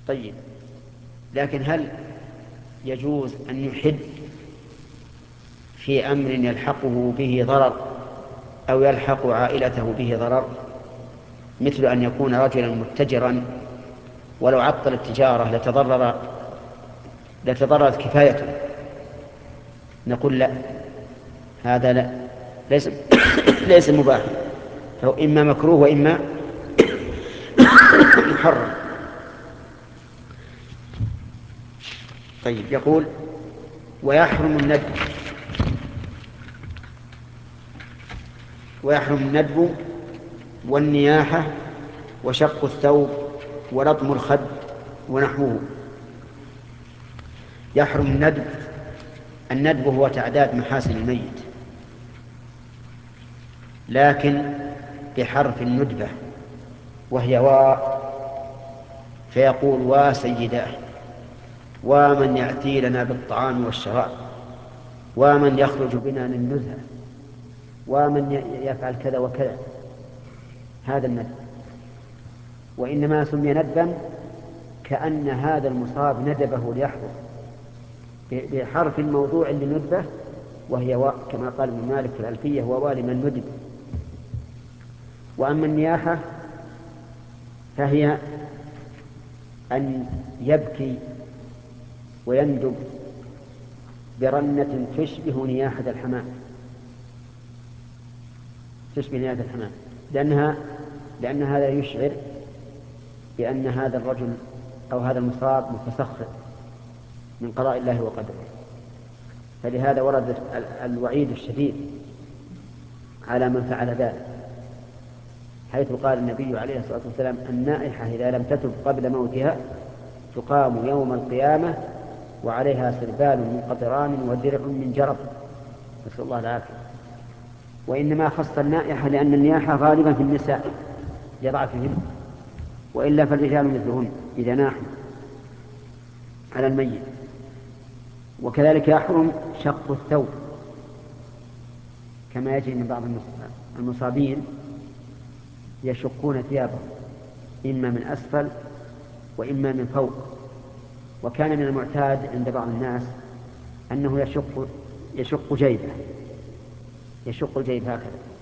طيب، لكن هل يجوز أن يحد في أمر يلحقه به ضرر أو يلحق عائلته به ضرر، مثل أن يكون رجلا متجرا ولو عطل التجارة لتضررت كفايته، نقول لا، هذا لا، ليس ليس مباح، فهو إما مكروه وإما محرم. طيب، يقول ويحرم الندب والنياحة وشق الثوب ولطم الخد ونحوه. يحرم الندب هو تعداد محاسن الميت، لكن بحرف الندبة وهي فيقول وسيداه، ومن يأتي لنا بالطعام والشراب، ومن يخرج بنا للنزهة، ومن يفعل كذا وكذا. هذا الندب، وإنما سمي ندبا كأن هذا المصاب ندبه ليحضر بحرف الموضوع لندبه، وهي كما قال ابن مالك في الألفية: ووال من ندب. وأما النياحة فهي أن يبكي ويندب برنة تشبه نياحة الحمام، لأن هذا يشعر بأن هذا الرجل أو هذا المصاب متسخط من قضاء الله وقدره. فلهذا ورد الوعيد الشديد على من فعل ذلك، حيث قال النبي عليه الصلاة والسلام: النائحة إذا لم تتب قبل موتها تقام يوم القيامة وعليها سربال من قطران ودرع من جرب، نسأل الله العافية. وإنما خص النائحة لأن النياحة غالبا في النساء لضعفهم، وإلا فالرجال مثلهن إذا ناحوا على الميت. وكذلك يحرم شق الثوب، كما يجري من بعض المصابين يشقون ثيابهم إما من أسفل وإما من فوق. وكان من المعتاد عند بعض الناس أنه يشق جيبه، يشق الجيب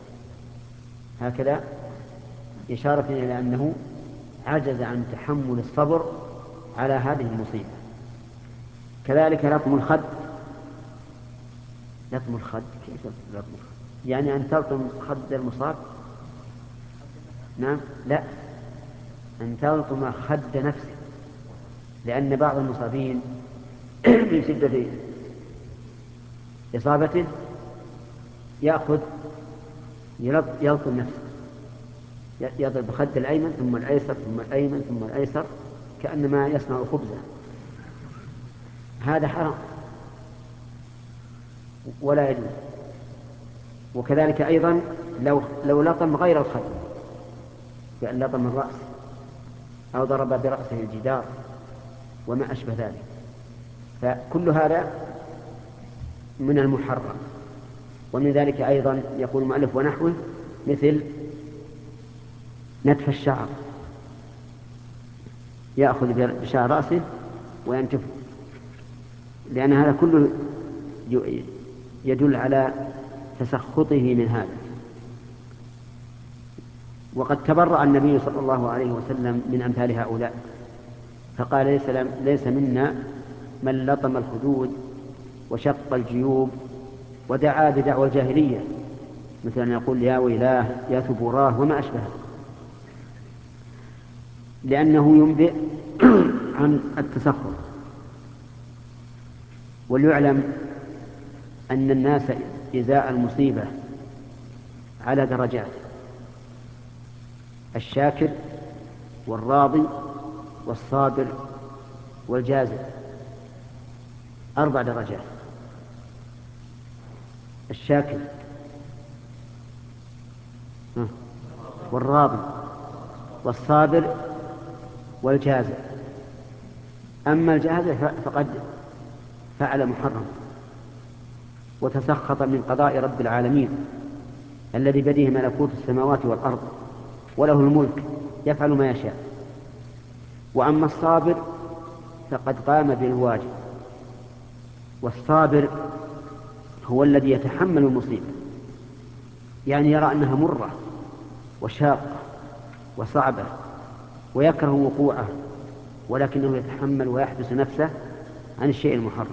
هكذا إشارة إلى أنه عجز عن تحمل الصبر على هذه المصيبة. كذلك لطم الخد. كيف لطم الخد؟ يعني أن تلطم خد المصاب؟ نعم، لا، أن تلطم خد نفسه، لأن بعض المصابين من شدة إصابته يلطم نفسه، يضرب بخد الأيمن ثم الأيسر ثم الأيمن ثم الأيسر كأنما يصنع خبزا. هذا حرام ولا يجوز. وكذلك أيضا لو لطم غير الخد، بأن لطم الرأس أو ضرب برأسه الجدار وما أشبه ذلك، فكل هذا من المحرم. ومن ذلك أيضا يقول المؤلف ونحوه، مثل نتف الشعر، يأخذ بشعر رأسه وينتفه، لأن هذا كله يدل على تسخطه من هذا. وقد تبرأ النبي صلى الله عليه وسلم من أمثال هؤلاء، فقال: ليس منا من لطم الخدود وشق الجيوب ودعا بدعوى الجاهلية، مثل أن يقول يا ويلاه يا ثبوراه وما أشبه، لأنه ينبئ عن التسخط. وليعلم أن الناس إزاء المصيبة على درجات: الشاكر والراضي والصابر والجازع، 4 درجات. الشاكر والراضي والصابر والجازع. أما الجازع فقد فعل محرم وتسخط من قضاء رب العالمين الذي بيده ملكوت السماوات والأرض وله الملك، يفعل ما يشاء. وأما الصابر فقد قام بالواجب. والصابر هو الذي يتحمل المصيبة، يعني يرى أنها مرة وشاقة وصعبة ويكره وقوعه، ولكنه يتحمل ويحبس نفسه عن الشيء المحرم،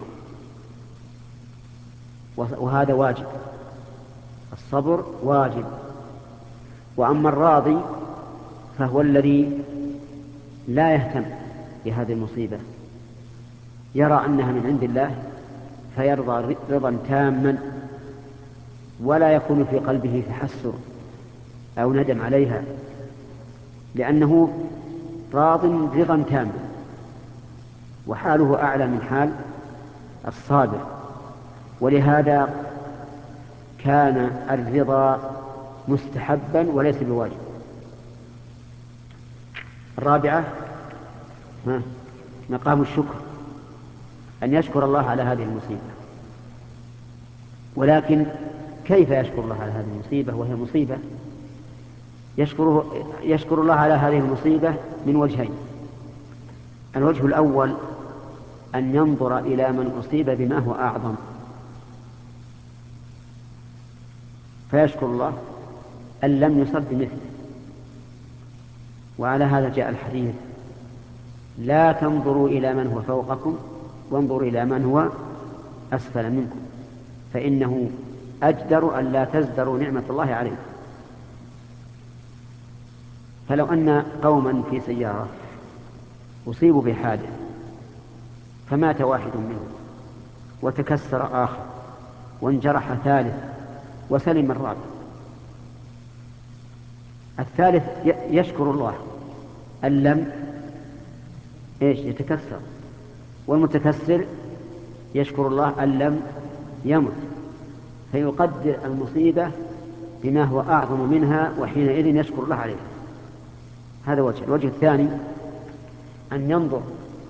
وهذا واجب. الصبر واجب. وأما الراضي فهو الذي لا يهتم بهذه المصيبة، يرى أنها من عند الله فيرضى رضا تاما، ولا يكون في قلبه تحسر أو ندم عليها، لأنه راض رضا تاما، وحاله أعلى من حال الصابر. ولهذا كان الرضا مستحبا وليس بواجب. الرابعة مقام الشكر، أن يشكر الله على هذه المصيبة. ولكن كيف يشكر الله على هذه المصيبة وهي مصيبة؟ يشكر الله على هذه المصيبة من وجهين. الوجه الأول أن ينظر إلى من أصيب بما هو أعظم فيشكر الله أن لم يصب بمثله. وعلى هذا جاء الحديث: لا تنظروا إلى من هو فوقكم وانظروا إلى من هو أسفل منكم، فإنه أجدر أن لا تزدروا نعمة الله عليكم. فلو أن قوما في سيارة أصيبوا بحادث فمات واحد منهم وتكسر آخر وانجرح ثالث وسلم الرابع، الثالث يشكر الله أن لم يتكسر، والمتكسر يشكر الله أن لم يمت، فيقدر المصيبة بما هو أعظم منها، وحينئذ يشكر الله عليه. هذا وجه. الوجه الثاني أن ينظر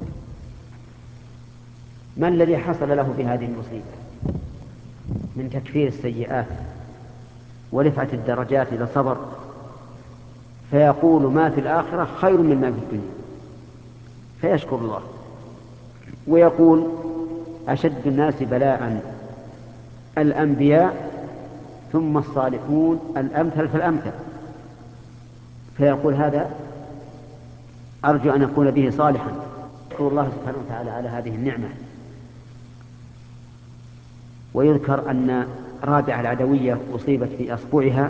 ما الذي حصل له بهذه المصيبة من تكفير السيئات ورفعة الدرجات إذا صبر، فيقول ما في الآخرة خير مما في الدنيا، فيشكر الله. ويقول أشد الناس بلاء الأنبياء ثم الصالحون الأمثل فالأمثل، فيقول هذا أرجو أن أكون به صالحا. يشكر الله سبحانه وتعالى على هذه النعمة. ويذكر أن رابعة العدوية أصيبت في أصبعها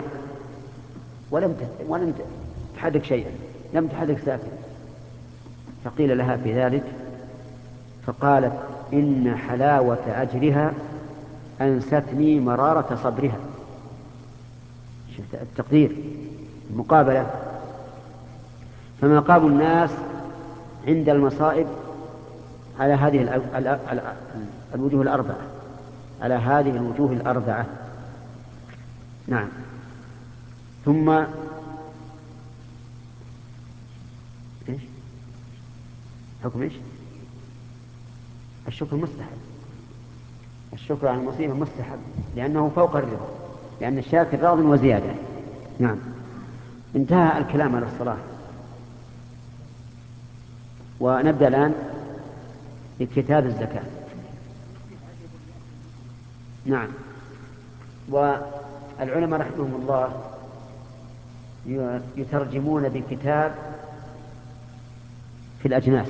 ولم تحرك شيئا، لم تحرك ساكن، فقيل لها في ذلك فقالت إن حلاوة أجرها أنستني مرارة صبرها. شفت التقدير، المقابلة. فمقام الناس عند المصائب على هذه الوجوه الأربعة، على هذه الوجوه الأربعة. نعم. ثم إيش حكم إيش؟ الشكر مستحب. الشكر على المصيبة مستحب لأنه فوق الرضا، لأن الشاكر راض وزيادة. نعم. انتهى الكلام على الصلاة، ونبدأ الآن بكتاب الزكاة. نعم. والعلماء رحمهم الله يترجمون بكتاب في الأجناس،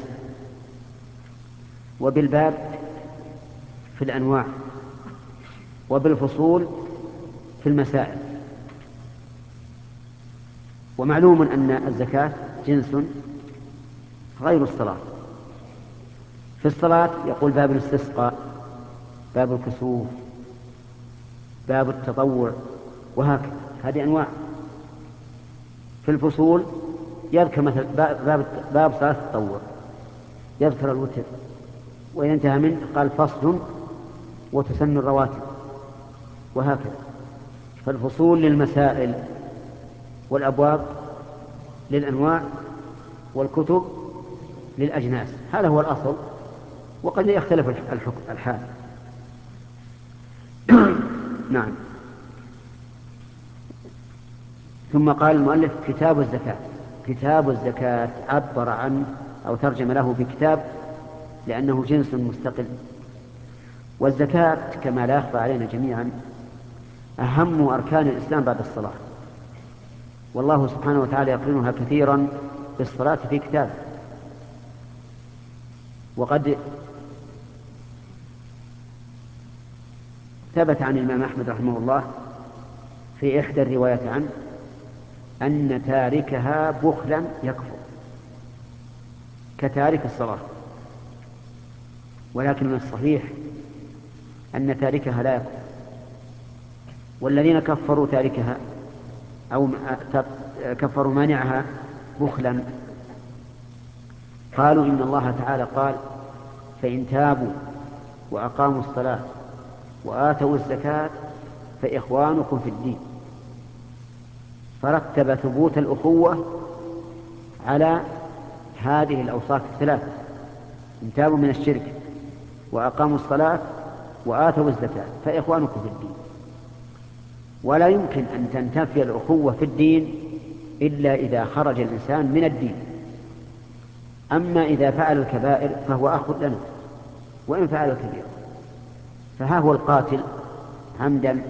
وبالباب في الأنواع، وبالفصول في المسائل. ومعلوم أن الزكاة جنس غير الصلاة. في الصلاة يقول باب الاستسقاء، باب الكسوف، باب التطوع، وهكذا، هذه أنواع. في الفصول يذكر مثل باب صلاة التطوع، يذكر الوتر، وإذا انتهى منه قال فصل وتسن الرواتب، وهكذا. فالفصول للمسائل، والأبواب للأنواع، والكتب للأجناس. هذا هو الأصل، وقد يختلف الحال. نعم. ثم قال المؤلف كتاب الزكاة. كتاب الزكاة عبر عن أو ترجم له بكتاب، لأنه جنس مستقل. والزكاة كما لا يخفى علينا جميعا أهم أركان الإسلام بعد الصلاة، والله سبحانه وتعالى يقرنها كثيرا بالصلاة في كتابه. وقد ثبت عن الإمام أحمد رحمه الله في إحدى الروايات عنه أن تاركها بخلا يكفر كتارك الصلاة، ولكن من الصحيح أن تاركها لا يكفر. والذين كفروا تاركها أو كفروا مانعها بخلا قالوا إن الله تعالى قال: فإن تابوا وأقاموا الصلاة وآتوا الزكاة فإخوانكم في الدين، فرتب ثبوت الأخوة على هذه الأوصاف الثلاثة: إن تابوا من الشرك وأقاموا الصلاة وآتوا الزكاة فإخوانكم في الدين. ولا يمكن أن تنتفي الأخوة في الدين إلا إذا خرج الإنسان من الدين. أما إذا فعل الكبائر فهو أخ لنا، وإن فعل الكبير. فها هو القاتل عمدا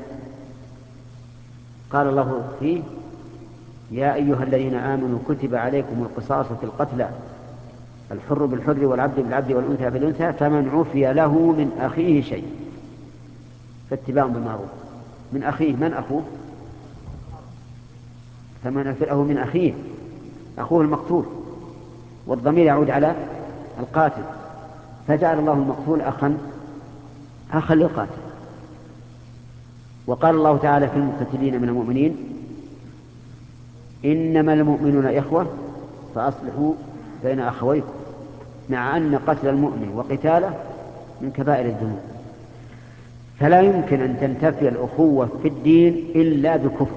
قال الله فيه: يا أيها الذين آمنوا كتب عليكم القصاص في القتلى، الحر بالحر والعبد بالعبد والأنثى بالأنثى، فمن عفي له من أخيه شيء فاتباع بالمعروف. من أخيه، من أخوه؟ فمن عفي له من أخيه، أخوه المقتول، والضمير يعود على القاتل، فجعل الله المقتول أخا للقاتل. وقال الله تعالى في المقتتلين من المؤمنين: إنما المؤمنون إخوة فأصلحوا بين أخويكم، مع أن قتل المؤمن وقتاله من كبائر الذنوب. فلا يمكن أن تنتفي الأخوة في الدين إلا بكفر.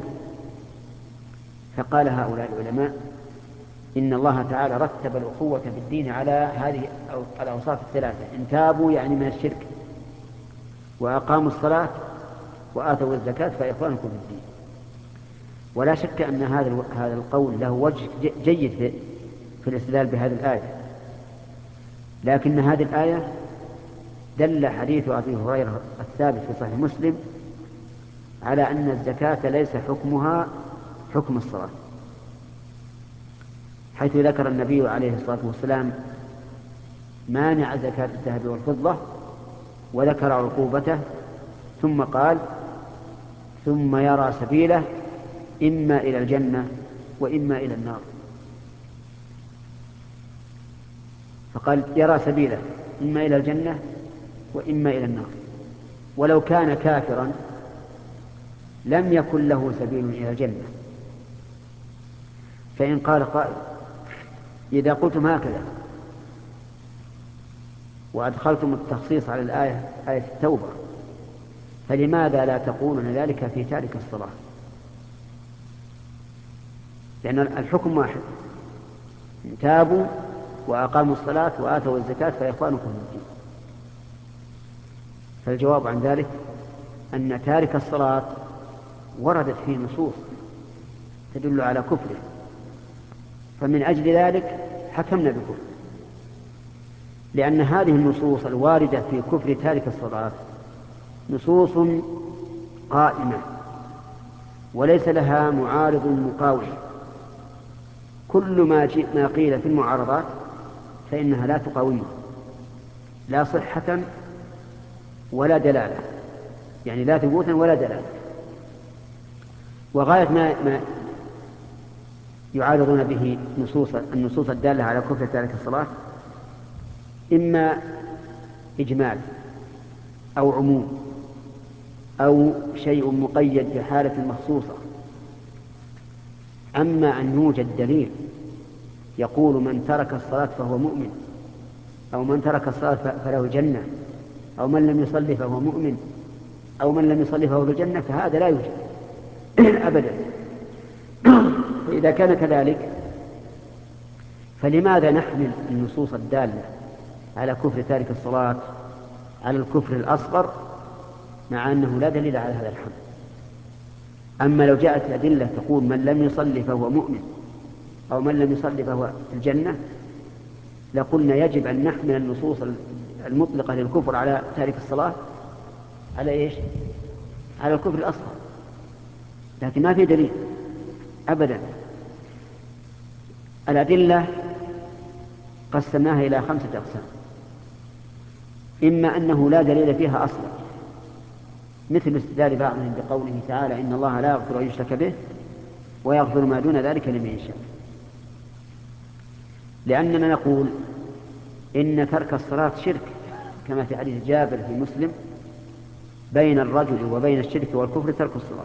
فقال هؤلاء العلماء: إن الله تعالى رتب الأخوة في الدين على هذه الأوصاف الثلاثة: إن تابوا يعني من الشرك، وأقاموا الصلاة، وآتوا الزكاة فإخوانكم في الدين. ولا شك أن هذا القول له وجه جيد في الاستدلال بهذه الآية، لكن هذه الآية دل حديث أبي هريرة الثابت في صحيح مسلم على أن الزكاة ليس حكمها حكم الصلاة، حيث ذكر النبي عليه الصلاة والسلام مانع زكاة الذهب والفضة وذكر عقوبته، ثم قال: ثم يرى سبيله إما إلى الجنة وإما إلى النار. فقال: يرى سبيله إما إلى الجنة وإما إلى النار. ولو كان كافرا لم يكن له سبيل إلى الجنة. فإن قال قائل: إذا قلتم هكذا وأدخلتم التخصيص على الآية، آية التوبة، فلماذا لا تقولون ذلك في تارك الصلاة؟ لأن الحكم واحد: إن تابوا وأقاموا الصلاة وآتوا الزكاة فإخوانكم في الدين. فالجواب عن ذلك أن تارك الصلاة وردت فيه نصوص تدل على كفره، فمن أجل ذلك حكمنا بكفر، لأن هذه النصوص الواردة في كفر تارك الصلاة نصوص قائمة وليس لها معارض مقاوم. كل ما قيل في المعارضات فإنها لا تقاومه، لا صحة ولا دلالة، يعني لا ثبوتا ولا دلالة. وغاية ما يعارضون به النصوص الدالة على كفر تارك الصلاة إما إجمال أو عموم أو شيء مقيد بحالة مخصوصة. أما أن يوجد دليل يقول من ترك الصلاة فهو مؤمن، أو من ترك الصلاة فله الجنة، أو من لم يصلي فهو مؤمن، أو من لم يصلي فهو في الجنة، فهذا لا يوجد أبدا. فإذا كان كذلك فلماذا نحمل النصوص الدالة على كفر تارك الصلاة على الكفر الأصغر مع أنه لا دليل على هذا الحمل؟ أما لو جاءت أدلة تقول من لم يصلي فهو مؤمن، أو من لم يصلي فهو في الجنة، لقلنا يجب أن نحمل النصوص المطلقة للكفر على تارك الصلاة على إيش؟ على الكفر الأصغر، لكن ما في دليل أبدا. الأدلة قسمناها إلى 5 أقسام: إما أنه لا دليل فيها أصلا، مثل استدلال بعضهم بقوله تعالى: إن الله لا يغفر أن يشرك به ويغفر ما دون ذلك لمن يشاء، لأننا نقول إن ترك الصلاة شرك، كما في حديث جابر في مسلم: بين الرجل وبين الشرك والكفر ترك الصلاة.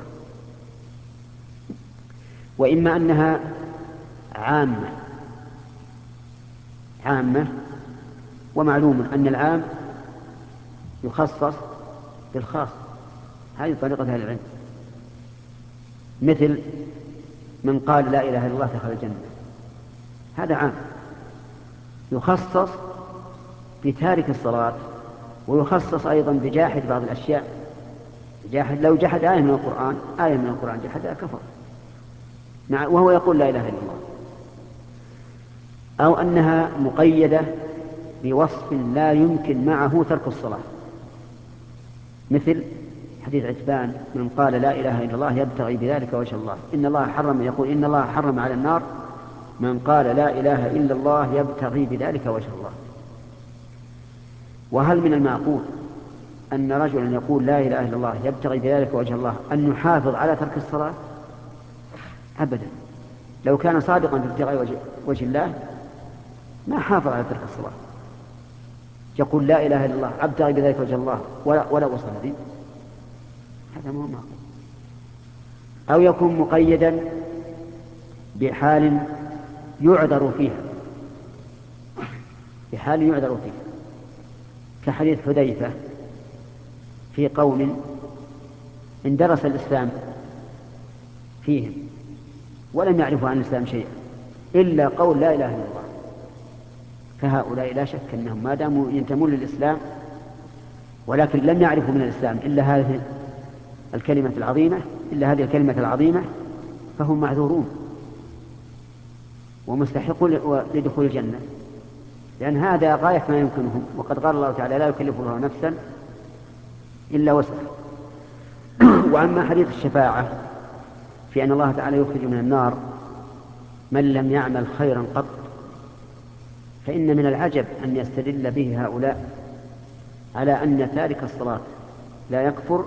وإما أنها عامة، ومعلوم أن العام يخصص بالخاص، هذه طريقة أهل العلم، مثل من قال لا إله إلا الله دخل الجنة، هذا عام يخصص بتارك الصلاة، ويخصص أيضا بجاحد بعض الأشياء. لو جحد آية من القرآن جحدها كفر وهو يقول لا إله إلا الله. أو أنها مقيدة بوصف لا يمكن معه ترك الصلاة، مثل حديث عتبان: من قال لا إله إلا الله يبتغي بذلك وجه الله، إن الله حرم على النار من قال لا إله إلا الله يبتغي بذلك وجه الله. وهل من المعقول أن رجلا يقول لا إله إلا الله يبتغي بذلك وجه الله أن يحافظ على ترك الصلاة؟ أبدا. لو كان صادقا في ابتغاء وجه الله ما حافظ على ترك الصلاة، يقول لا إله إلا الله أبتغي بذلك وجه الله ولا أصلي، هذا مو معقول. أو يكون مقيدا بحال يعذر فيها، كحديث حذيفة في قوم اندرس الإسلام فيهم ولم يعرفوا عن الإسلام شيئا إلا قول لا إله إلا الله، فهؤلاء لا شك أنهم ما داموا ينتمون للإسلام ولكن لم يعرفوا من الإسلام إلا هذه الكلمة العظيمة فهم معذورون ومستحقون لدخول الجنة، لأن هذا غاية ما يمكنهم. وقد قال الله تعالى: لا يكلف الله نفسا إلا وسعها. وأما حديث الشفاعة في أن الله تعالى يخرج من النار من لم يعمل خيرا قط، فإن من العجب أن يستدل به هؤلاء على أن تارك الصلاة لا يكفر،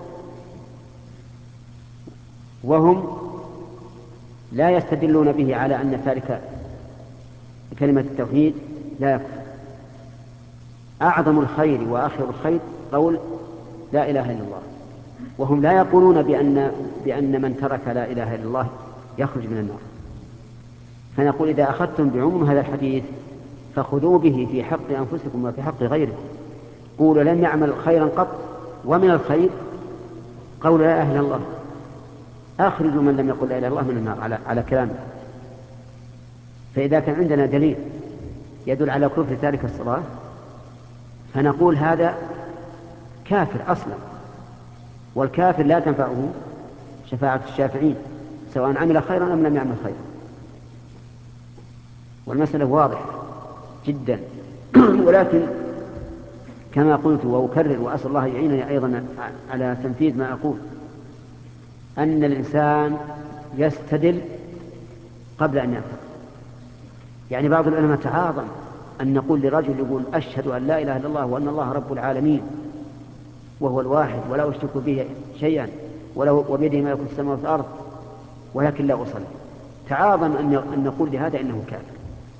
وهم لا يستدلون به على أن تارك كلمة التوحيد لا يكفر. أعظم الخير وآخر الخير قول لا إله إلا الله، وهم لا يقولون بأن من ترك لا إله إلا الله يخرج من النار. فنقول: إذا أخذتم بعموم هذا الحديث فخذوا به في حق أنفسكم وفي حق غيركم. قولوا لم يعمل خيرا قط، ومن الخير قول لا إله إلا الله، أخرجوا من لم يقل لا إله إلا الله من النار على كلامه. فإذا كان عندنا دليل يدل على كفر تارك الصلاة فنقول هذا كافر أصلا، والكافر لا تنفعه شفاعة الشافعين سواء عمل خيرا أم لم يعمل خيرا. والمسألة واضحة جدا. ولكن كما قلت وأكرر وأسأل الله يعينني أيضا على تنفيذ ما أقول، أن الإنسان يستدل قبل أن يعتقد. يعني بعض العلماء تعاظم أن نقول لرجل يقول: أشهد أن لا إله إلا الله وأن الله رب العالمين وهو الواحد ولا أشرك به شيئا وبيده ملك السماوات والأرض ولكن لا أصلي. تعاظم أن نقول لهذا إنه كافر.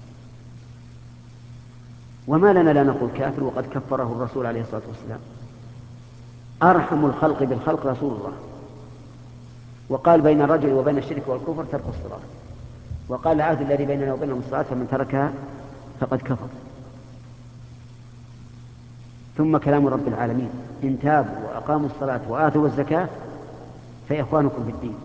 وما لنا لا نقول كافر وقد كفره الرسول عليه الصلاة والسلام. أرحم الخلق بالخلق رسول الله، وقال: بين الرجل وبين الشرك والكفر ترك الصلاة، وقال: العهد الذي بيننا وبينهم الصلاة فمن تركها فقد كفر. ثم كلام رب العالمين: إن تابوا وأقاموا الصلاة وآتوا الزكاة فإخوانكم في الدين.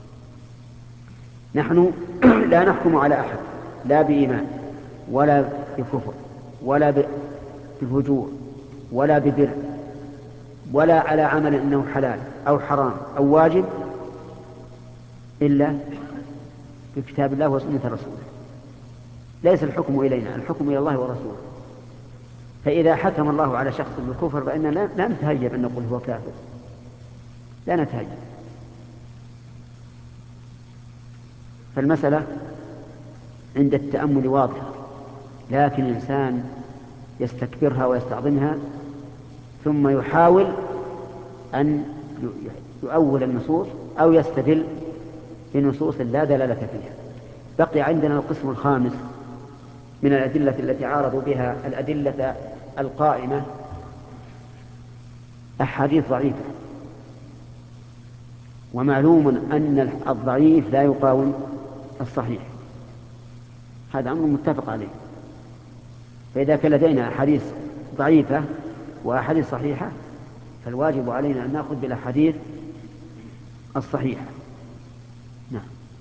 نحن لا نحكم على أحد لا بإيمان ولا بكفر ولا بفجور ولا ببر ولا على عمل إنه حلال أو حرام أو واجب إلا بكتاب الله وسنة رسوله. ليس الحكم إلينا، الحكم إلى الله ورسوله. فإذا حكم الله على شخص بالكفر فإننا لا نتهيب أن نقول هو كافر، لا نتهيب. فالمسألة عند التأمل واضحة، لكن الإنسان يستكبرها ويستعظمها ثم يحاول أن يؤول النصوص أو يستدل بنصوص لا دلالة فيها. بقي عندنا القسم الخامس من الأدلة التي عارضوا بها الأدلة القائمة، أحاديث ضعيفة. ومعلوم أن الضعيف لا يقاوم الصحيح، هذا أمر متفق عليه. فإذا كان لدينا أحاديث ضعيفة وأحاديث صحيحة فالواجب علينا أن نأخذ بالأحاديث الصحيحة. نعم.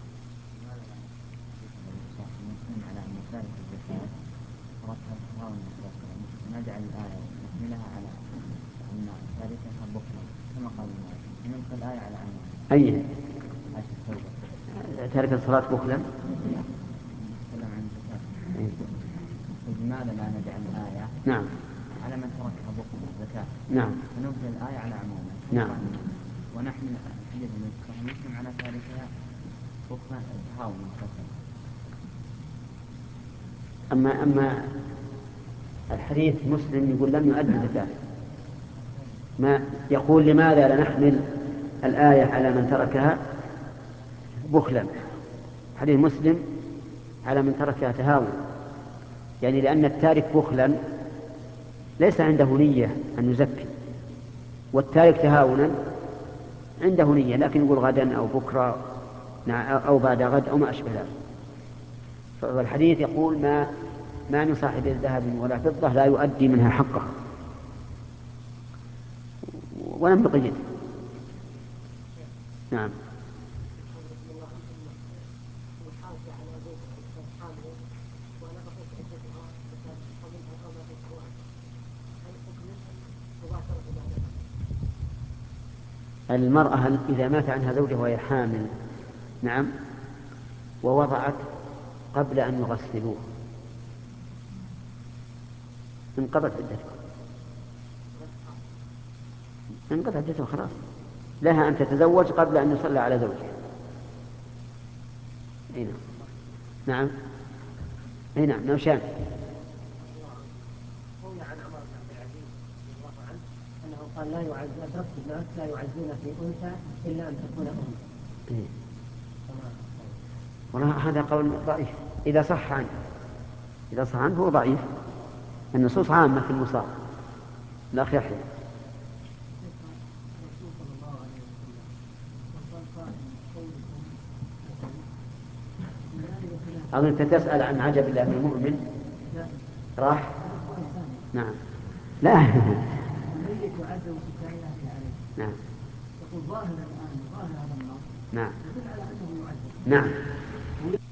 نجعل الآية نحملها على أن تاركها بخلا كما قال المؤلف، ونلقي الآية على عنوان أي آية التوبة. تارك الصلاة بخلا. نتكلم عن الزكاة. لماذا لا نجعل الآية نعم على من تركها بخلا الزكاة؟ نعم ونلقي الآية على عمومها. نعم. ونحمل حديث المسلم على تاركها بخلا تهاونا مثلا. أما الحديث مسلم يقول لم يؤدي زكاة، ما يقول لماذا لا نحمل الآية على من تركها بخلا؟ حديث مسلم على من تركها تهاون، يعني لأن التارك بخلا ليس عنده نية أن يزكي، والتارك تهاونا عنده نية لكن يقول غدا أو بكرة أو بعد غد أو ما أشبه ذلك. فالحديث يقول ما من صاحب ذهب ولا فضة لا يؤدي منها حقه، ولم يقيد. نعم. المرأة إذا مات عنها زوجها وهي حامل، نعم، ووضعت قبل أن يغسلوه انقضت عدتها، انقضت عدتها خلاص، لها أن تتزوج قبل أن يصلى على زوجها. هنا. نعم. هنا نوشان. أنه قال لا يعز الناس لا يعزون في أنثى إلا أن تكون أم. والله هذا قول ضعيف إذا صح عنه هو ضعيف. النصوص عامة في المصاب. الأخ يحيى. أظن أنت تسأل عن عجب الله من المؤمن راح. نعم. لا. نعم. يقول ظاهر الآن ظاهر هذا النص نعم. يدل على أنه يعذب. نعم.